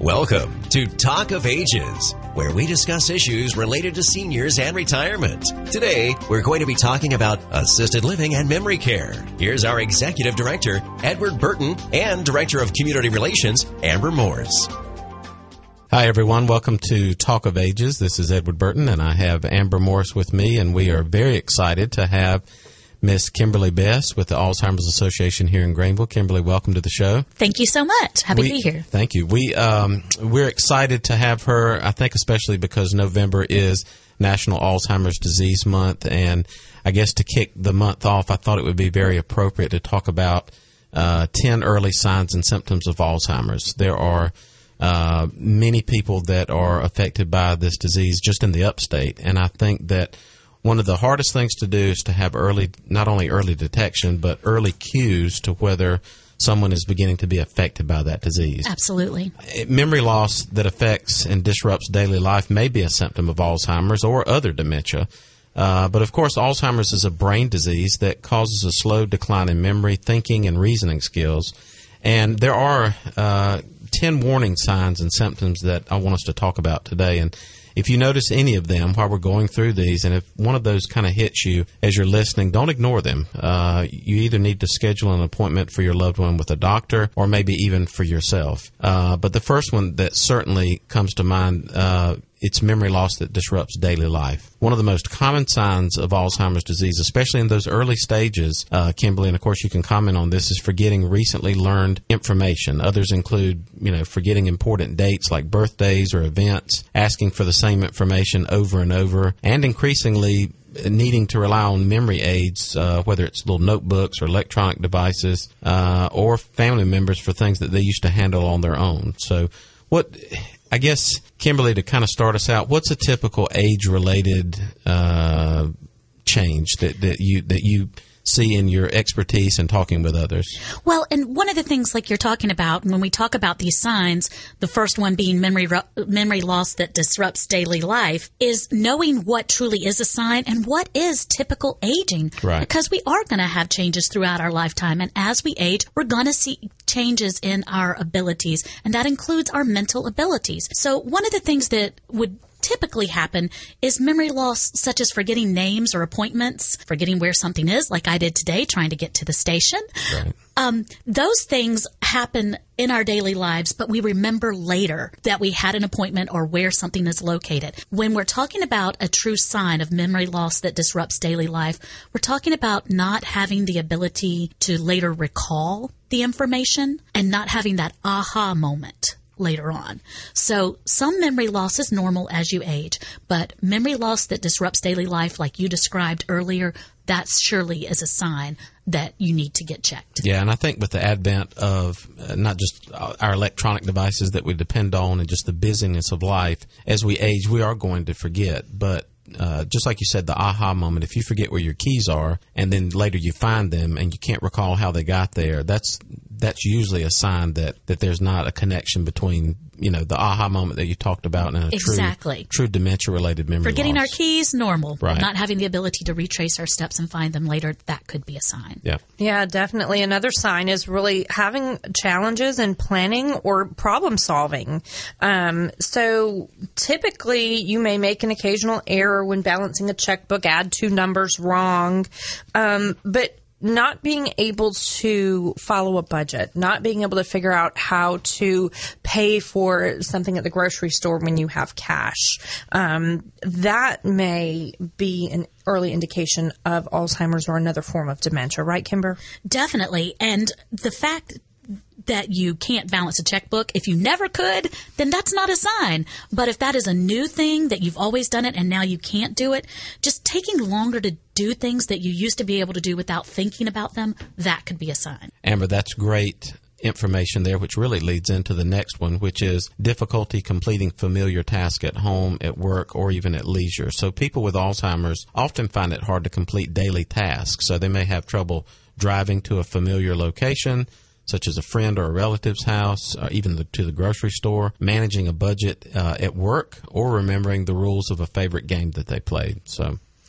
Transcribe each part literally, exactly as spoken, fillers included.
Welcome to Talk of Ages, where we discuss issues related to seniors and retirement. Today, we're going to be talking about assisted living and memory care. Here's our Executive Director, Edward Burton, and Director of Community Relations, Amber Morse. Hi, everyone. Welcome to Talk of Ages. This is Edward Burton, and I have Amber Morse with me, and we are very excited to have Miss Kimberly Best with the Alzheimer's Association here in Greenville. Kimberly, welcome to the show. Thank you so much. Happy we, to be here. Thank you. We, um, we're excited to have her, I think especially because November is National Alzheimer's Disease Month, and I guess to kick the month off, I thought it would be very appropriate to talk about uh, ten early signs and symptoms of Alzheimer's. There are uh, many people that are affected by this disease just in the upstate, and I think that one of the hardest things to do is to have early, not only early detection, but early cues to whether someone is beginning to be affected by that disease. Absolutely. Memory loss that affects and disrupts daily life may be a symptom of Alzheimer's or other dementia. Uh, but, of course, Alzheimer's is a brain disease that causes a slow decline in memory, thinking, and reasoning skills. And there are uh, ten warning signs and symptoms that I want us to talk about today. And if you notice any of them while we're going through these, and if one of those kind of hits you as you're listening, don't ignore them. Uh, you either need to schedule an appointment for your loved one with a doctor or maybe even for yourself. Uh, but the first one that certainly comes to mind, uh, it's memory loss that disrupts daily life. One of the most common signs of Alzheimer's disease, especially in those early stages, uh, Kimberly, and of course you can comment on this, is forgetting recently learned information. Others include, you know, forgetting important dates like birthdays or events, asking for the same information over and over, and increasingly needing to rely on memory aids, uh, whether it's little notebooks or electronic devices, uh, or family members for things that they used to handle on their own. So what, I guess, Kimberly, to kind of start us out, what's a typical age-related uh, change that, that you that you see in your expertise and talking with others? Well, and one of the things like you're talking about, when we talk about these signs, the first one being memory memory loss that disrupts daily life, is knowing what truly is a sign and what is typical aging. Right. Because we are going to have changes throughout our lifetime, and as we age, we're going to see changes in our abilities, and that includes our mental abilities. So one of the things that would typically happen is memory loss, such as forgetting names or appointments, forgetting where something is, like I did today trying to get to the station. Right. Um, those things happen in our daily lives, but we remember later that we had an appointment or where something is located. When we're talking about a true sign of memory loss that disrupts daily life, we're talking about not having the ability to later recall the information and not having that aha moment later on. So some memory loss is normal as you age, but memory loss that disrupts daily life, like you described earlier, that surely is a sign that you need to get checked. Yeah, and I think with the advent of uh, not just our electronic devices that we depend on and just the busyness of life, as we age, we are going to forget. But uh, just like you said, the aha moment, if you forget where your keys are and then later you find them and you can't recall how they got there, that's that's usually a sign that, that there's not a connection between, you know, the aha moment that you talked about and a exactly. true, true dementia-related memory Forgetting loss. our keys, normal. Right. Not having the ability to retrace our steps and find them later, that could be a sign. Yeah. Yeah, definitely. Another sign is really having challenges in planning or problem solving. Um, so typically you may make an occasional error when balancing a checkbook, add two numbers wrong. Um, but not being able to follow a budget, not being able to figure out how to pay for something at the grocery store when you have cash, um, that may be an early indication of Alzheimer's or another form of dementia. Right, Kimber? Definitely. And the fact that you can't balance a checkbook, if you never could, then that's not a sign. But if that is a new thing that you've always done it and now you can't do it, just taking longer to do things that you used to be able to do without thinking about them, that could be a sign. Amber, that's great information there, which really leads into the next one, which is difficulty completing familiar tasks at home, at work, or even at leisure. So people with Alzheimer's often find it hard to complete daily tasks. So they may have trouble driving to a familiar location, such as a friend or a relative's house, or even the, to the grocery store, managing a budget uh, at work, or remembering the rules of a favorite game that they played. So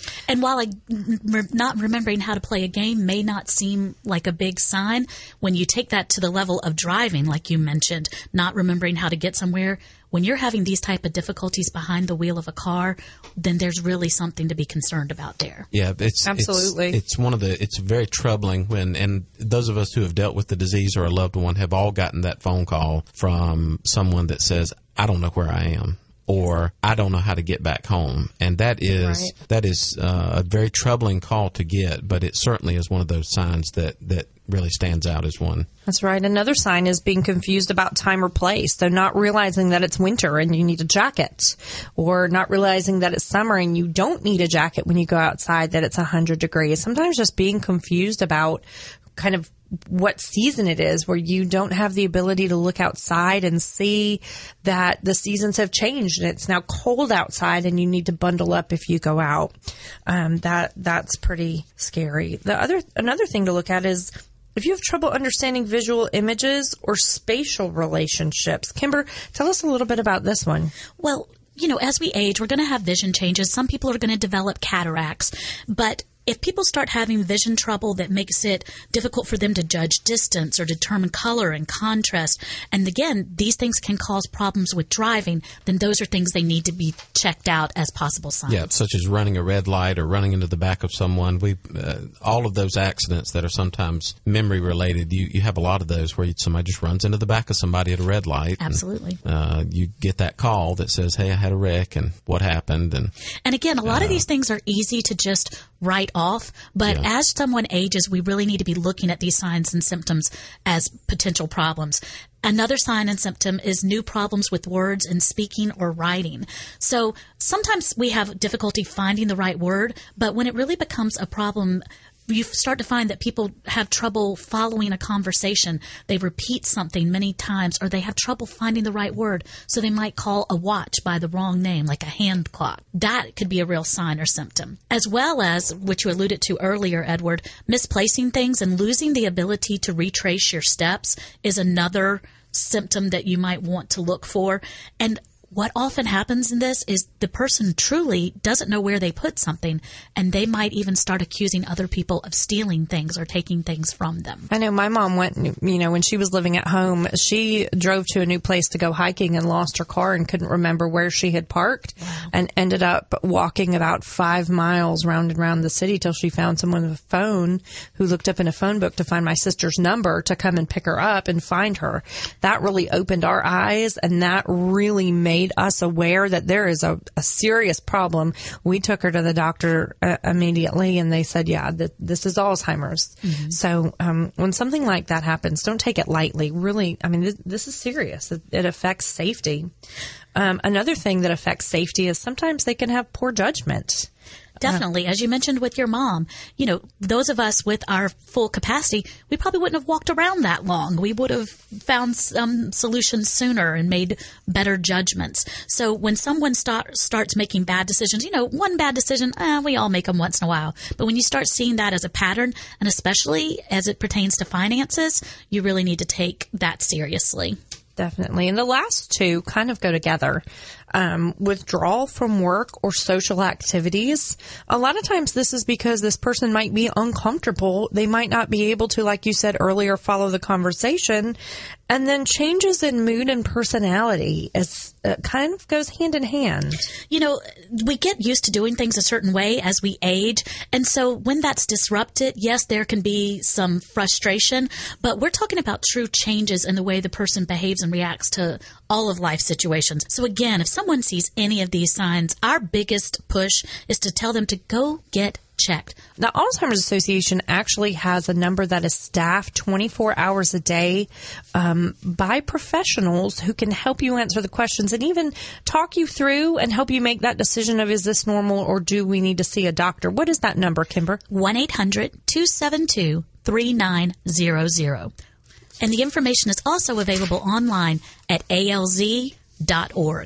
And while I, not remembering how to play a game may not seem like a big sign, when you take that to the level of driving, like you mentioned, not remembering how to get somewhere, when you're having these type of difficulties behind the wheel of a car, then there's really something to be concerned about there. Yeah, it's absolutely. It's, it's one of the. It's very troubling when, and those of us who have dealt with the disease or a loved one have all gotten that phone call from someone that says, "I don't know where I am," or "I don't know how to get back home," and that is right. that is uh, a very troubling call to get. But it certainly is one of those signs that that really stands out as one. That's right. Another sign is being confused about time or place. So not realizing that it's winter and you need a jacket, or not realizing that it's summer and you don't need a jacket when you go outside, that it's one hundred degrees. Sometimes just being confused about kind of what season it is, where you don't have the ability to look outside and see that the seasons have changed and it's now cold outside and you need to bundle up if you go out. Um, that that's pretty scary. The other another thing to look at is if you have trouble understanding visual images or spatial relationships. Kimber, tell us a little bit about this one. Well, you know, as we age, we're going to have vision changes. Some people are going to develop cataracts, but if people start having vision trouble that makes it difficult for them to judge distance or determine color and contrast, and again, these things can cause problems with driving, then those are things they need to be checked out as possible signs. Yeah, such as running a red light or running into the back of someone. We uh, all of those accidents that are sometimes memory related, you, you have a lot of those where somebody just runs into the back of somebody at a red light. Absolutely. And, uh, you get that call that says, "Hey, I had a wreck," and what happened. And and again, a lot uh, of these things are easy to just write off, but yeah. as someone ages, we really need to be looking at these signs and symptoms as potential problems. Another sign and symptom is new problems with words in speaking or writing. So sometimes we have difficulty finding the right word, but when it really becomes a problem, you start to find that people have trouble following a conversation. They repeat something many times, or they have trouble finding the right word. So they might call a watch by the wrong name, like a hand clock. That could be a real sign or symptom. As well as, which you alluded to earlier, Edward, misplacing things and losing the ability to retrace your steps is another symptom that you might want to look for. And what often happens in this is the person truly doesn't know where they put something, and they might even start accusing other people of stealing things or taking things from them. I know my mom went, you know, when she was living at home, she drove to a new place to go hiking and lost her car and couldn't remember where she had parked. Wow. And ended up walking about five miles round and round the city till she found someone with a phone who looked up in a phone book to find my sister's number to come and pick her up and find her. That really opened our eyes, and that really made us aware that there is a, a serious problem. We took her to the doctor uh, immediately, and they said, yeah, th- this is Alzheimer's. Mm-hmm. So um, when something like that happens, don't take it lightly. Really, I mean, th- this is serious. It, it affects safety. Um, another thing that affects safety is sometimes they can have poor judgment. Definitely. As you mentioned with your mom, you know, those of us with our full capacity, we probably wouldn't have walked around that long. We would have found some solutions sooner and made better judgments. So when someone start, starts making bad decisions, you know, one bad decision, eh, we all make them once in a while. But when you start seeing that as a pattern, and especially as it pertains to finances, you really need to take that seriously. Definitely. And the last two kind of go together. Um, withdrawal from work or social activities. A lot of times this is because this person might be uncomfortable. They might not be able to, like you said earlier, follow the conversation. And then changes in mood and personality is uh, kind of goes hand in hand. You know, we get used to doing things a certain way as we age. And so when that's disrupted, yes, there can be some frustration, but we're talking about true changes in the way the person behaves and reacts to all of life situations. So again, if someone sees any of these signs, our biggest push is to tell them to go get checked. The Alzheimer's Association actually has a number that is staffed twenty-four hours a day um, by professionals who can help you answer the questions and even talk you through and help you make that decision of, is this normal or do we need to see a doctor? What is that number, Kimber? one eight hundred two seven two three nine zero zero. And the information is also available online at A L Z dot org.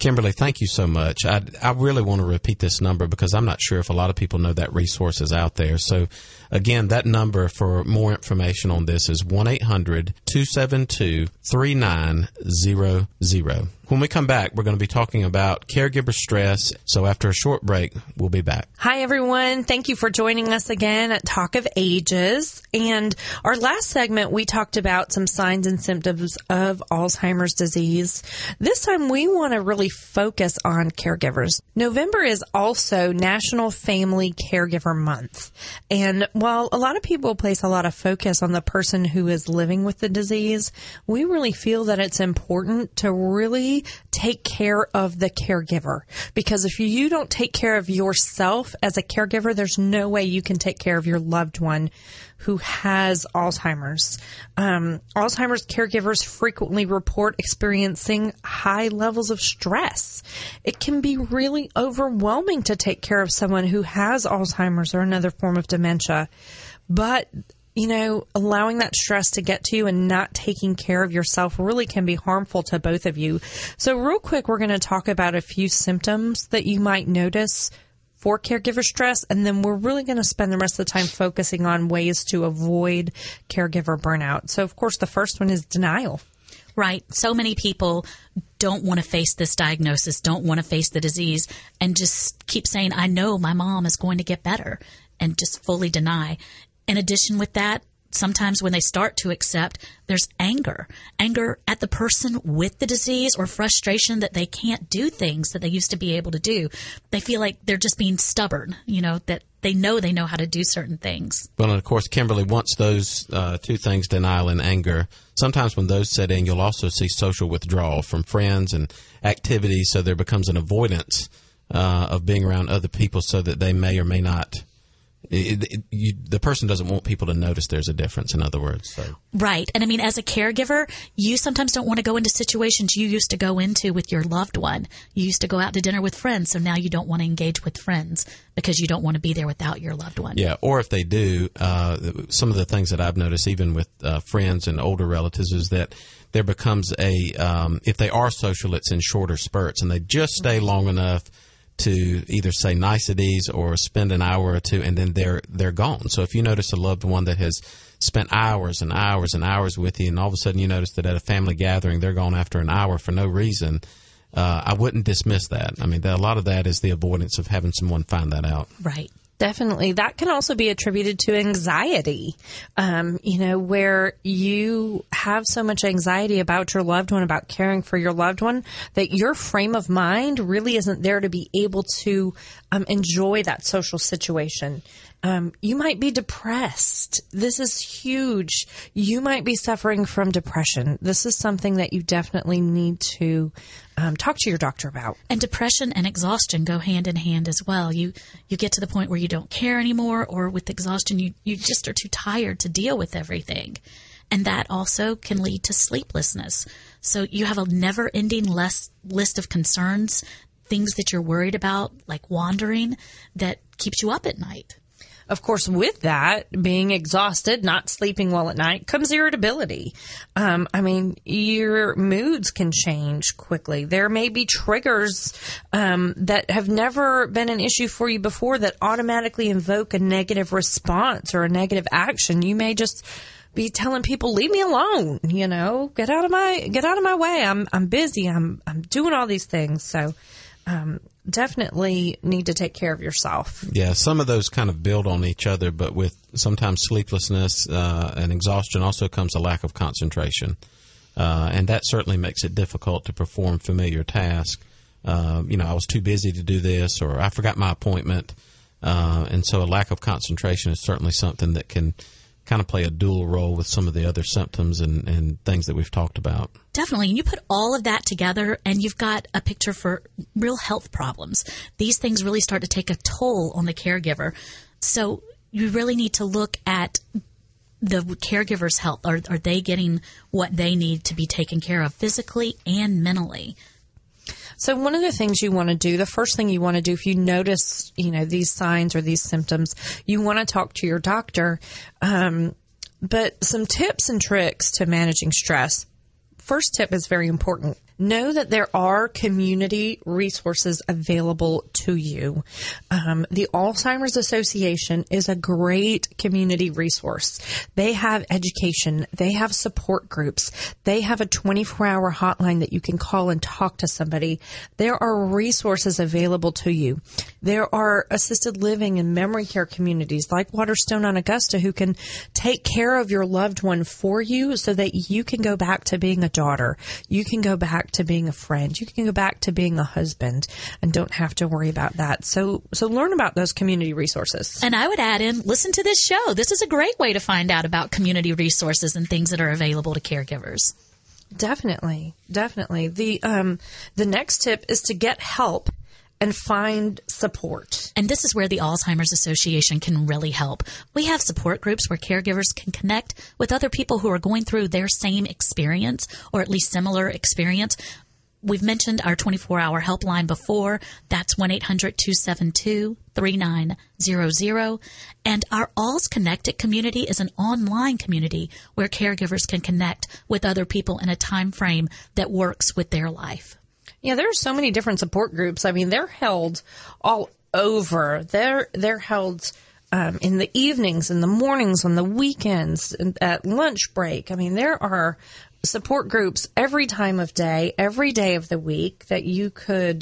Kimberly, thank you so much. I, I really want to repeat this number because I'm not sure if a lot of people know that resource is out there. So, again, that number for more information on this is one eight hundred two seven two three nine zero zero. When we come back, we're going to be talking about caregiver stress. So after a short break, we'll be back. Hi, everyone. Thank you for joining us again at Talk of Ages. And our last segment, we talked about some signs and symptoms of Alzheimer's disease. This time, we want to really focus on caregivers. November is also National Family Caregiver Month. And while a lot of people place a lot of focus on the person who is living with the disease, we really feel that it's important to really take care of the caregiver. Because if you don't take care of yourself as a caregiver, there's no way you can take care of your loved one who has Alzheimer's. Um, Alzheimer's caregivers frequently report experiencing high levels of stress. It can be really overwhelming to take care of someone who has Alzheimer's or another form of dementia. But you know, allowing that stress to get to you and not taking care of yourself really can be harmful to both of you. So real quick, we're going to talk about a few symptoms that you might notice for caregiver stress, and then we're really going to spend the rest of the time focusing on ways to avoid caregiver burnout. So, of course, the first one is denial. Right. So many people don't want to face this diagnosis, don't want to face the disease, and just keep saying, I know my mom is going to get better, and just fully deny. In addition with that, sometimes when they start to accept, there's anger. Anger at the person with the disease or frustration that they can't do things that they used to be able to do. They feel like they're just being stubborn, you know, that they know they know how to do certain things. Well, and of course, Kimberly, once those uh, two things, denial and anger, sometimes when those set in, you'll also see social withdrawal from friends and activities. So there becomes an avoidance uh, of being around other people so that they may or may not It, it, you, the person doesn't want people to notice there's a difference, in other words. So. Right. And I mean, as a caregiver, you sometimes don't want to go into situations you used to go into with your loved one. You used to go out to dinner with friends, so now you don't want to engage with friends because you don't want to be there without your loved one. Yeah, or if they do, uh, some of the things that I've noticed, even with uh, friends and older relatives, is that there becomes a, um, if they are social, it's in shorter spurts, and they just stay long enough to either say niceties or spend an hour or two, and then they're they're gone. So if you notice a loved one that has spent hours and hours and hours with you, and all of a sudden you notice that at a family gathering they're gone after an hour for no reason, uh, I wouldn't dismiss that. I mean, a lot of that is the avoidance of having someone find that out. Right. Definitely. That can also be attributed to anxiety, um, you know, where you have so much anxiety about your loved one, about caring for your loved one, that your frame of mind really isn't there to be able to um, enjoy that social situation. Um, you might be depressed. This is huge. You might be suffering from depression. This is something that you definitely need to um, talk to your doctor about. And depression and exhaustion go hand in hand as well. You you get to the point where you don't care anymore, or with exhaustion, you, you just are too tired to deal with everything. And that also can lead to sleeplessness. So you have a never-ending less list of concerns, things that you're worried about, like wandering, that keeps you up at night. Of course, with that, being exhausted, not sleeping well at night, comes irritability. Um, I mean, your moods can change quickly. There may be triggers um, that have never been an issue for you before that automatically invoke a negative response or a negative action. You may just be telling people, leave me alone, you know, get out of my, get out of my way. I'm, I'm busy. I'm, I'm doing all these things. So, um, definitely need to take care of yourself. Yeah, some of those kind of build on each other, but with sometimes sleeplessness uh, and exhaustion also comes a lack of concentration. Uh, and that certainly makes it difficult to perform familiar tasks. Uh, you know, I was too busy to do this, or I forgot my appointment. Uh, and so a lack of concentration is certainly something that can kind of play a dual role with some of the other symptoms and, and things that we've talked about. Definitely. And you put all of that together and you've got a picture for real health problems. These things really start to take a toll on the caregiver. So you really need to look at the caregiver's health. Are, are they getting what they need to be taken care of physically and mentally? So one of the things you want to do, the first thing you want to do if you notice, you know, these signs or these symptoms, you want to talk to your doctor. Um, but some tips and tricks to managing stress. First tip is very important. know that there are community resources available to you. Um, the Alzheimer's Association is a great community resource. They have education. They have support groups. They have a twenty-four hour hotline that you can call and talk to somebody. There are resources available to you. There are assisted living and memory care communities like Waterstone on Augusta who can take care of your loved one for you so that you can go back to being a daughter. You can go back to being a friend. You can go back to being a husband and don't have to worry about that. So, so learn about those community resources. And I would add in, listen to this show. This is a great way to find out about community resources and things that are available to caregivers. Definitely. Definitely. The, um, the next tip is to get help and find support. And this is where the Alzheimer's Association can really help. We have support groups where caregivers can connect with other people who are going through their same experience or at least similar experience. We've mentioned our twenty-four hour helpline before. That's one eight hundred two seven two three nine zero zero. And our All's Connected community is an online community where caregivers can connect with other people in a time frame that works with their life. Yeah, there are so many different support groups. I mean, they're held all over. They're they're held um, in the evenings, in the mornings, on the weekends, and at lunch break. I mean, there are support groups every time of day, every day of the week that you could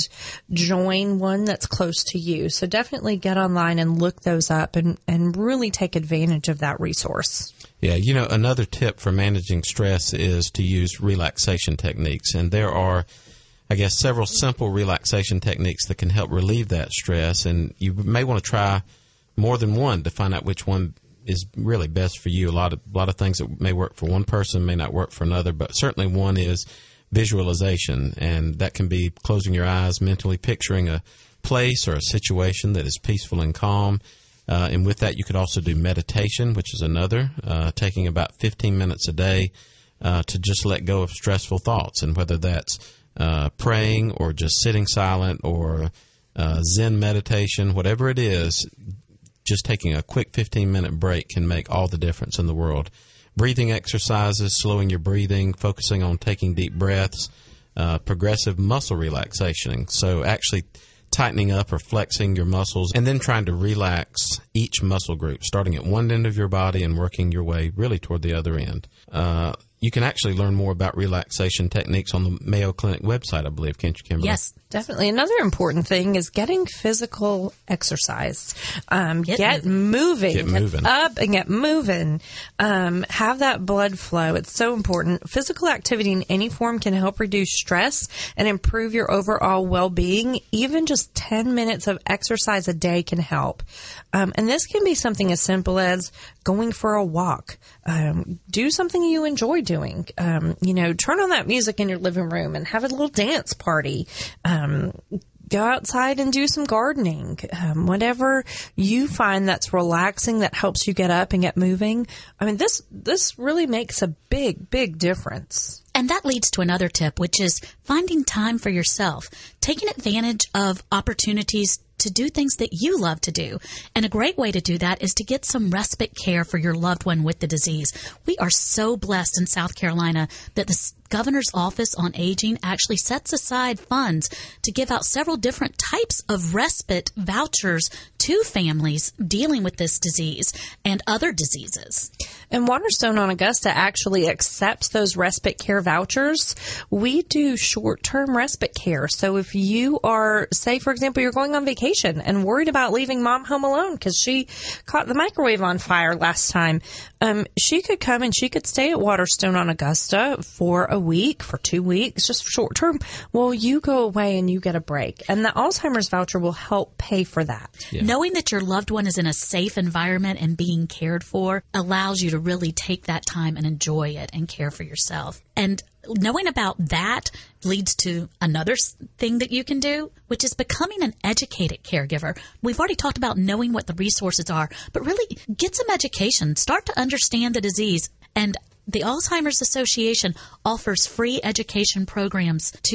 join one that's close to you. So definitely get online and look those up and, and really take advantage of that resource. Yeah, you know, another tip for managing stress is to use relaxation techniques. And there are, I guess, several simple relaxation techniques that can help relieve that stress. And you may want to try more than one to find out which one is really best for you. A lot of a lot of things that may work for one person may not work for another, but certainly one is visualization, and that can be closing your eyes, mentally picturing a place or a situation that is peaceful and calm. Uh, and with that, you could also do meditation, which is another, uh, taking about fifteen minutes a day uh, to just let go of stressful thoughts, and whether that's uh, praying or just sitting silent or uh, Zen meditation, whatever it is, just taking a quick fifteen-minute break can make all the difference in the world. Breathing exercises, slowing your breathing, focusing on taking deep breaths, uh, progressive muscle relaxation. So actually tightening up or flexing your muscles and then trying to relax each muscle group, starting at one end of your body and working your way really toward the other end. Uh, you can actually learn more about relaxation techniques on the Mayo Clinic website, I believe, can't you, Kimberly? Yes, definitely. Another important thing is getting physical exercise. Um, get, get moving. Get moving. Get up and get moving. Um, have that blood flow. It's so important. Physical activity in any form can help reduce stress and improve your overall well-being. Even just ten minutes of exercise a day can help. Um, and this can be something as simple as going for a walk. Um, do something you enjoy doing. Um, you know, turn on that music in your living room and have a little dance party. Um, go outside and do some gardening. Um, whatever you find that's relaxing, that helps you get up and get moving. I mean, this, this really makes a big, big difference. And that leads to another tip, which is finding time for yourself, taking advantage of opportunities to do things that you love to do. And a great way to do that is to get some respite care for your loved one with the disease. We are so blessed in South Carolina that the Governor's Office on Aging actually sets aside funds to give out several different types of respite vouchers to families dealing with this disease and other diseases. And Waterstone on Augusta actually accepts those respite care vouchers. We do short-term respite care. So if you are, say, for example, you're going on vacation and worried about leaving mom home alone because she caught the microwave on fire last time, um, she could come and she could stay at Waterstone on Augusta for a week, for two weeks, just short-term. Well, you go away and you get a break. And the Alzheimer's voucher will help pay for that. Yeah. Knowing that your loved one is in a safe environment and being cared for allows you to really take that time and enjoy it and care for yourself. And knowing about that leads to another thing that you can do, which is becoming an educated caregiver. We've already talked about knowing what the resources are, but really get some education. Start to understand the disease. And the Alzheimer's Association offers free education programs to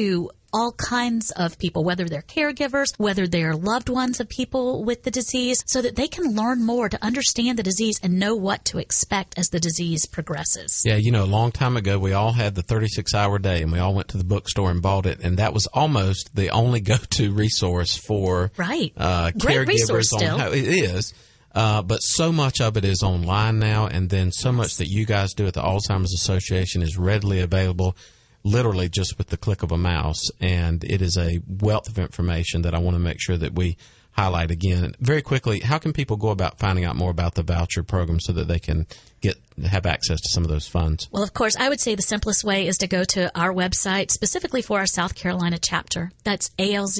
all kinds of people, whether they're caregivers, whether they're loved ones of people with the disease, so that they can learn more to understand the disease and know what to expect as the disease progresses. Yeah, you know, a long time ago, we all had the thirty-six hour day, and we all went to the bookstore and bought it, and that was almost the only go-to resource for right. uh, Great caregivers. resource on still. how it is. Uh, but so much of it is online now, and then so much that you guys do at the Alzheimer's Association is readily available, literally just with the click of a mouse. And it is a wealth of information that I want to make sure that we highlight again. Very quickly, how can people go about finding out more about the voucher program so that they can get have access to some of those funds? Well, of course, I would say the simplest way is to go to our website, specifically for our South Carolina chapter. That's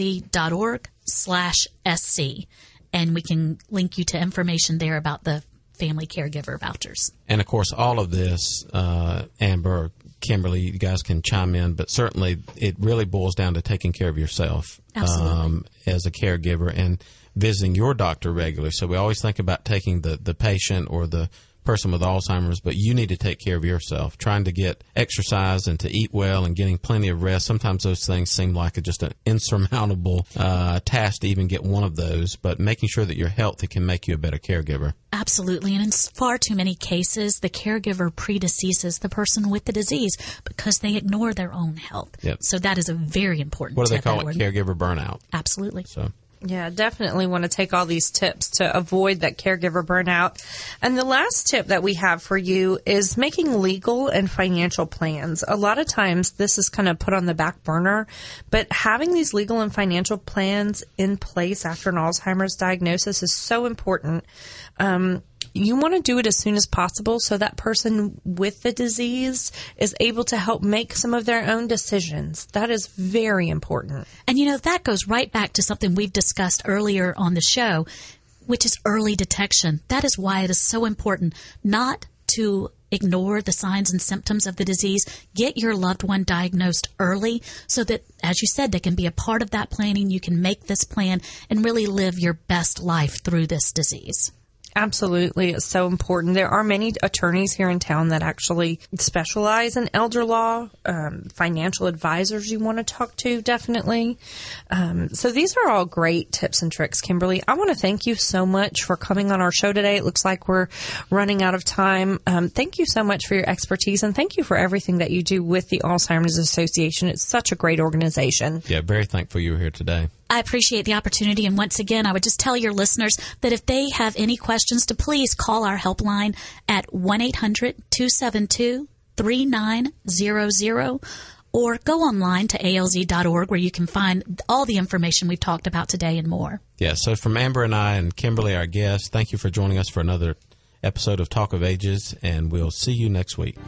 alz.org slash SC. And we can link you to information there about the family caregiver vouchers. And, of course, all of this, uh, Amber, Kimberly, you guys can chime in, but certainly it really boils down to taking care of yourself um, as a caregiver and visiting your doctor regularly. So we always think about taking the, the patient or the person with Alzheimer's, but you need to take care of yourself, trying to get exercise and to eat well and getting plenty of rest. Sometimes those things seem like a, just an insurmountable uh, task to even get one of those, but making sure that you're healthy can make you a better caregiver. Absolutely. And in far too many cases, the caregiver predeceases the person with the disease because they ignore their own health. Yep. So that is a very important What do they tip, call Edward. it? Caregiver burnout. Absolutely. So. Yeah, definitely want to take all these tips to avoid that caregiver burnout. And the last tip that we have for you is making legal and financial plans. A lot of times this is kind of put on the back burner, but having these legal and financial plans in place after an Alzheimer's diagnosis is so important. Um, You want to do it as soon as possible so that person with the disease is able to help make some of their own decisions. That is very important. And, you know, that goes right back to something we've discussed earlier on the show, which is early detection. That is why it is so important not to ignore the signs and symptoms of the disease. Get your loved one diagnosed early so that, as you said, they can be a part of that planning. You can make this plan and really live your best life through this disease. Absolutely. It's so important. There are many attorneys here in town that actually specialize in elder law, um, financial advisors you want to talk to, definitely. Um, so these are all great tips and tricks, Kimberly. I want to thank you so much for coming on our show today. It looks like we're running out of time. Um, thank you so much for your expertise, and thank you for everything that you do with the Alzheimer's Association. It's such a great organization. Yeah, very thankful you were here today. I appreciate the opportunity. And once again, I would just tell your listeners that if they have any questions, to please call our helpline at one eight hundred two seven two three nine zero zero or go online to A L Z dot org where you can find all the information we've talked about today and more. Yeah, so from Amber and I and Kimberly, our guest, thank you for joining us for another episode of Talk of Ages, and we'll see you next week.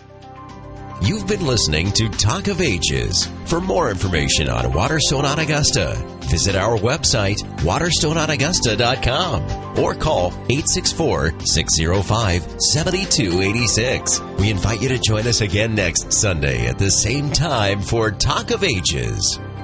You've been listening to Talk of Ages. For more information on Waterstone on Augusta, visit our website, waterstone on augusta dot com, or call eight six four, six zero five, seven two eight six. We invite you to join us again next Sunday at the same time for Talk of Ages.